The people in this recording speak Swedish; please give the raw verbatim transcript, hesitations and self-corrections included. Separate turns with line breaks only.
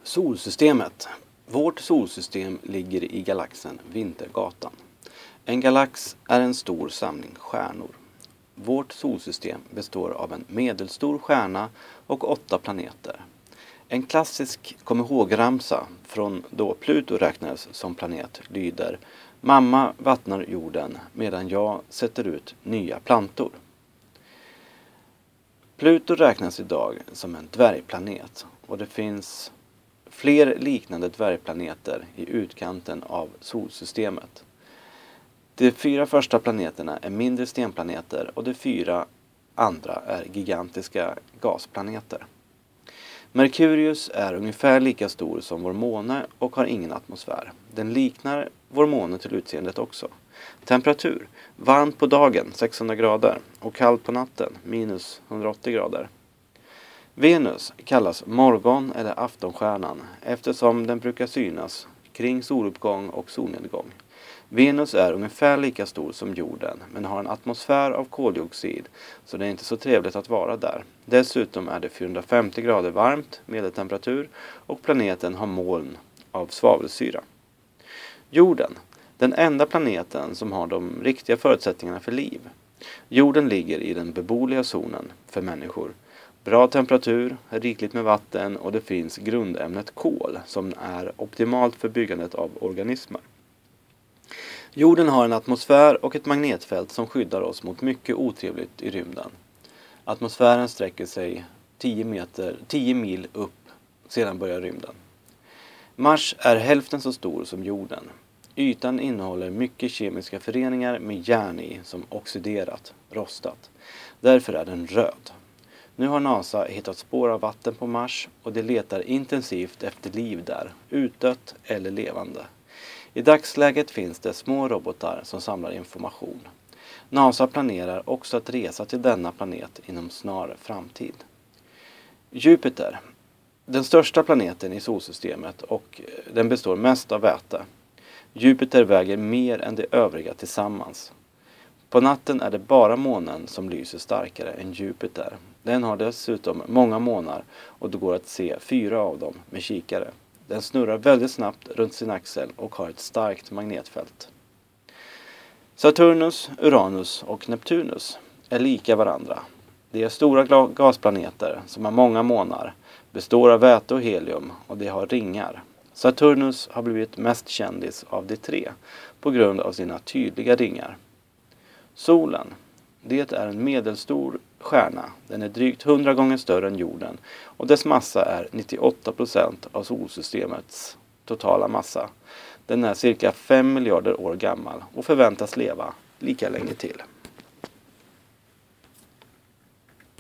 Solsystemet. Vårt solsystem ligger i galaxen Vintergatan. En galax är en stor samling stjärnor. Vårt solsystem består av en medelstor stjärna och åtta planeter. En klassisk kom ihåg-ramsa från då Pluto räknades som planet lyder: Mamma vattnar jorden medan jag sätter ut nya plantor. Pluto räknas idag som en dvärgplanet och det finns fler liknande dvärgplaneter i utkanten av solsystemet. De fyra första planeterna är mindre stenplaneter och de fyra andra är gigantiska gasplaneter. Merkurius är ungefär lika stor som vår måne och har ingen atmosfär. Den liknar vår måne till utseendet också. Temperatur: varmt på dagen sexhundra grader och kallt på natten minus hundraåttio grader. Venus kallas morgon- eller aftonstjärnan eftersom den brukar synas kring soluppgång och solnedgång. Venus är ungefär lika stor som jorden men har en atmosfär av koldioxid så det är inte så trevligt att vara där. Dessutom är det fyrahundrafemtio grader varmt medeltemperatur och planeten har moln av svavelsyra. Jorden, den enda planeten som har de riktiga förutsättningarna för liv. Jorden ligger i den beboeliga zonen för människor. Bra temperatur, rikligt med vatten och det finns grundämnet kol som är optimalt för byggandet av organismer. Jorden har en atmosfär och ett magnetfält som skyddar oss mot mycket otrevligt i rymden. Atmosfären sträcker sig tio meter, tio mil upp, sedan börjar rymden. Mars är hälften så stor som jorden. Ytan innehåller mycket kemiska föreningar med järn i som oxiderat, rostat. Därför är den röd. Nu har NASA hittat spår av vatten på Mars och de letar intensivt efter liv där, utdött eller levande. I dagsläget finns det små robotar som samlar information. NASA planerar också att resa till denna planet inom snar framtid. Jupiter, den största planeten i solsystemet och den består mest av väte. Jupiter väger mer än de övriga tillsammans. På natten är det bara månen som lyser starkare än Jupiter. Den har dessutom många månar och det går att se fyra av dem med kikare. Den snurrar väldigt snabbt runt sin axel och har ett starkt magnetfält. Saturnus, Uranus och Neptunus är lika varandra. De är stora gasplaneter som har många månar, består av väte och helium och de har ringar. Saturnus har blivit mest kändis av de tre på grund av sina tydliga ringar. Solen, det är en medelstor stjärna. Den är drygt hundra gånger större än jorden och dess massa är nittioåtta procent av solsystemets totala massa. Den är cirka fem miljarder år gammal och förväntas leva lika länge till.